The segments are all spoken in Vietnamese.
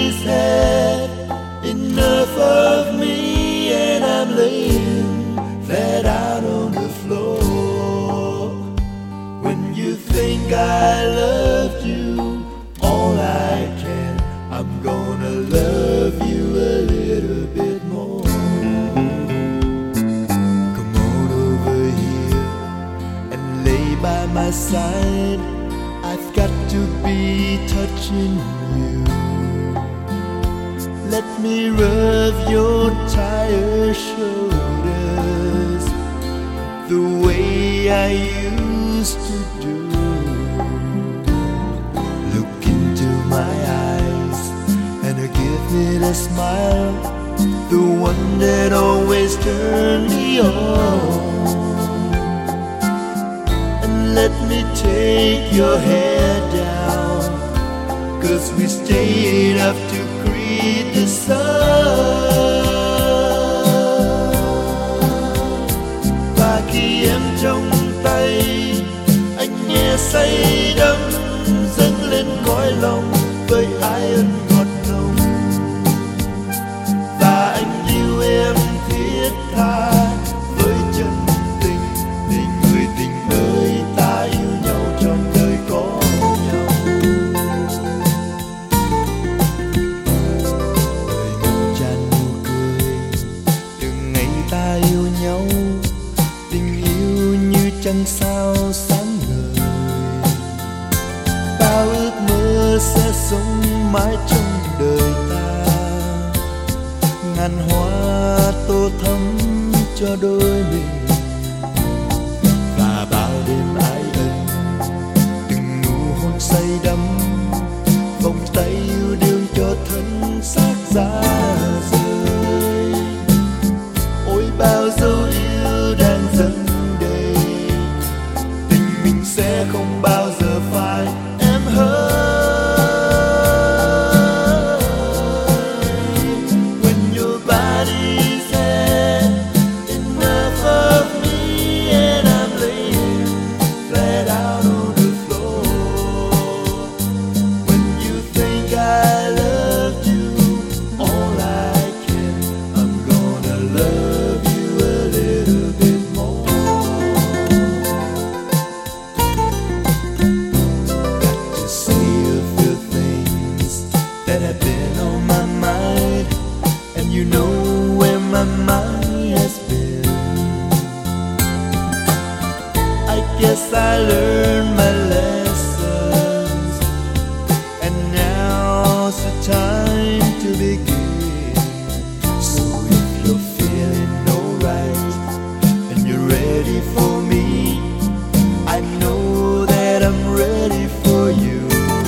body's had enough of me, and I'm laying flat out on the floor. When you think I loved you all I can, I'm gonna love you a little bit more. Come on over here and lay by my side. I've got to be touching you. Let me rub your tired shoulders the way I used to do. Look into my eyes and give me the smile, the one that always turned me on. And let me take your hair down, 'cause we stayed up to greet the sun. Và khi em trong tay, anh nghe say đắm dâng lên cõi lòng với ai ân ngọt nồng. Và anh yêu em thiết tha với chân tình, để người tình ơi ta yêu nhau trong đời có nhau. Đời ngập tràn nụ cười từ ngày ta yêu nhau, tình yêu như trăng sao sáng ngời. Bao ước mơ sẽ sống mãi trong đời ta, ngàn hoa tô thắm cho đôi mình. Và bao đêm ái ân, từng nụ hôn say đắm, vòng tay yêu đương cho thân xác ra rời. Ôi bao dấu yêu đang dâng đầy, tình mình sẽ không bao giờ phai em hỡi. When your body's had enough of me, and I'm laying flat out on the floor. When you think I loved you all I can, I'm gonna love you a little bit more. Got to say a few things that have been on my mind, and you know where my mind has been. I guess I learned my lessons, and now's the time to begin. So if you're feeling alright and you're ready for me, I know that I'm ready for you.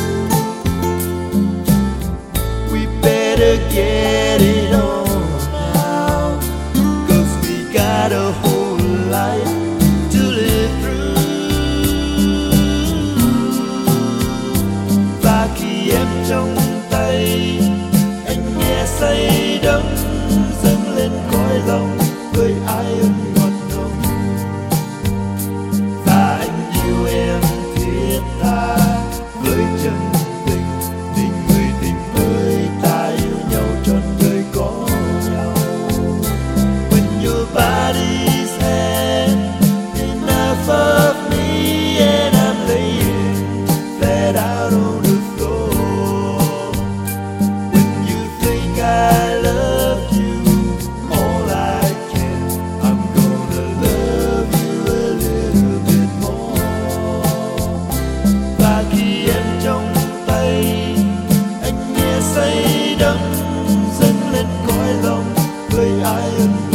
We better get it on now, 'cause we got a whole life to live through. Và khi em trong tay, anh nghe say đắm dâng lên cõi lòng với ai ân ngọt nồng. Và anh yêu em thiết tha với chân tình, để người tình ơi ta yêu nhau trọn đời có nhau. When your body's had enough of me, and I'm laying flat out on the floor. When you think I loved you all I can, I'm gonna love you a little bit more. Và khi em trong tay, anh nghe say đắm dâng lên cõi lòng với ai ân